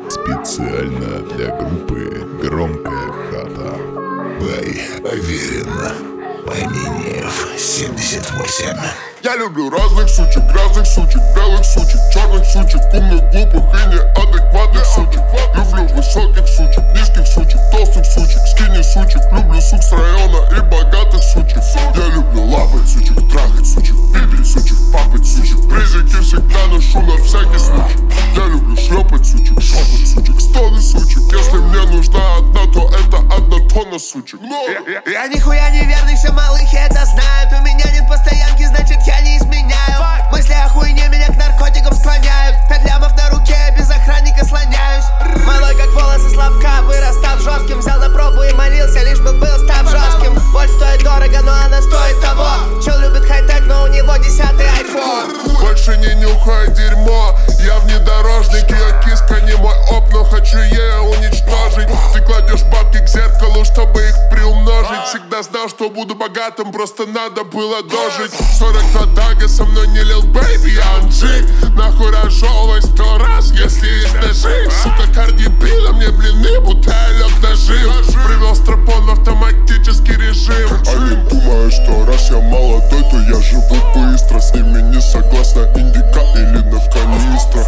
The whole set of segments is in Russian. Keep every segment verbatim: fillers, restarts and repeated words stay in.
Специально для группы «Громкая хата». Бай Аверин, Пойменев, семьдесят восемь. Я люблю разных сучек, грязных сучек, белых сучек, черных сучек, умных, глупых и неадекватных сучек. Люблю высоких сучек, низких сучек, толстых сучек, скини сучек. Люблю сук с района и богатых сучек. Я люблю лапать сучек, трахать сучек, пипить сучек, папать сучек. Призики всегда ношу на всякий случай. Я люблю шлепать сучек, шопать сучек, стоны сучек. Если мне нужна одна, то это одна тонна сучек. Я нихуя не верный, все малыхи это знают. У меня нет постоянки, значит я не изменяю. Мысли о хуйне меня к наркотикам склоняют. Пять лямов на руке, я без охранника слоняюсь. Малой как волосы слабка, вырастав жестким. Взял на пробу и молился, лишь бы был став жестким. Боль стоит дорого, но она стоит того. Чел любит хай-тек, но у него десятый айфон. Больше не нюхай дерьмо, я внедорожник. Ее киска не мой оп, но хочу ее уничтожить. Ты кладешь бабки к зеркалу, чтобы их приумножить. Всегда знал, что буду богатым, просто надо было дожить. Сорок два дага, со мной не лил бэйби, я анджи. Нахуй разжевывай сто раз, если есть ножи. Сука, Карди Би, на мне блины, бутылек нажим. Привел стропон в автоматический режим. Они думают, что раз я молодой, то я живу быстро. С ними не согласна индика или на канистра.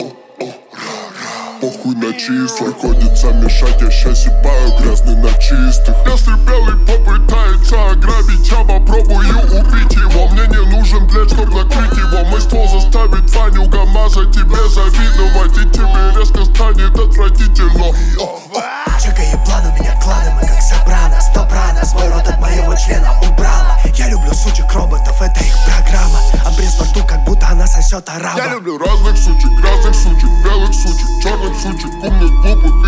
Похуй на числа, приходится мешать, я щас ебаю грязный на чистых. Если белый попытается ограбить, я попробую убить его. Мне не нужен плед, чтоб накрыть его. Мой ствол заставит Ваню ГамАЗа тебе завидовать, и тебе резко станет отвратительно. Чека еблан, у меня кланы, мы как Сопрано. Стопрано, свой рот от моего члена убрала. Я люблю сучек роботов, это их программа. Обрез во рту, как будто она сосет араба. Я люблю разных сучек, грязных сучек, белых сучек, черных сучек, умных, глупых